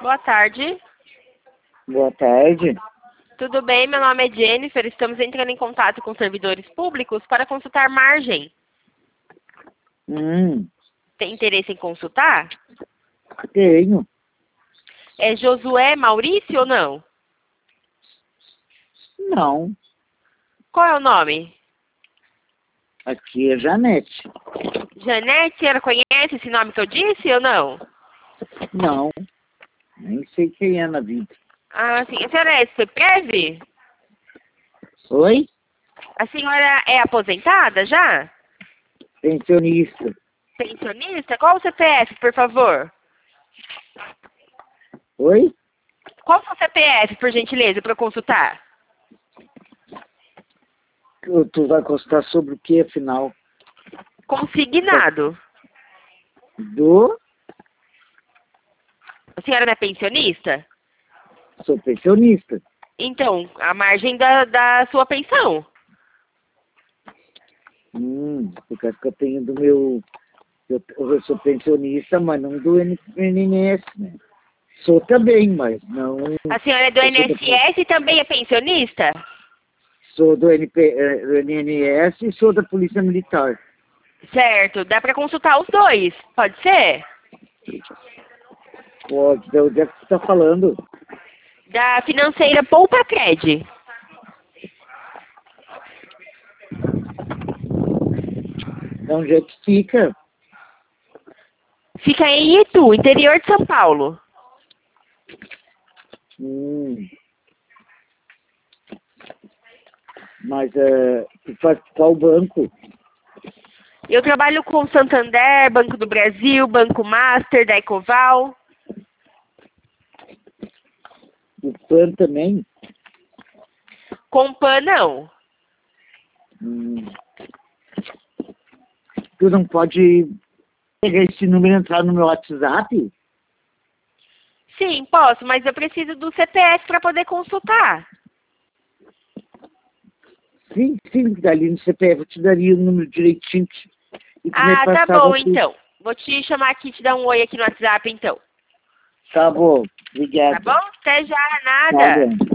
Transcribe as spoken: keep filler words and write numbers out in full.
Boa tarde. Boa tarde. Tudo bem? Meu nome é Jennifer. Estamos entrando em contato com servidores públicos para consultar margem. Hum, Tem interesse em consultar? tenho. É Josué Maurício ou não? Não. Qual é o nome? Aqui é Janete. Janete, a senhora conhece esse nome que eu disse ou não? Não. Nem sei quem é na vida. Ah, sim. A senhora é C P F? Oi? A senhora é aposentada já? Pensionista. Pensionista? Qual o C P F, por favor? Oi? Qual o seu C P F, por gentileza, para eu consultar? Tu vai consultar sobre o que, afinal? Consignado. Do? A senhora não é pensionista? Sou pensionista. Então, a margem da, da sua pensão. Hum, por causa que eu tenho do meu... Eu, eu sou pensionista, mas não do N N S, né? Sou também, mas não... A senhora é do eu sou I N S S e também é pensionista? Sou do N P, eh, do N N S e sou da Polícia Militar. Certo. Dá para consultar os dois. Pode ser? Pode, de onde é que você está falando? Da financeira Poupa Cred. De onde é que fica? Fica em Itu, interior de São Paulo. Hum. Mas uh, tu faz qual banco? Eu trabalho com Santander, Banco do Brasil, Banco Master, da Ecoval. O Pan também? Com Pan, não. Hum. Tu não pode pegar esse número e entrar no meu WhatsApp? Sim, posso, mas eu preciso do C P F para poder consultar. Sim, sim, dali no C P F eu te daria o número direitinho. E tu me Ah, tá passava bom, tudo. então. Vou te chamar aqui, te dar um oi aqui no WhatsApp, então. Tá bom, obrigado. Tá bom? Até já, nada. Nada.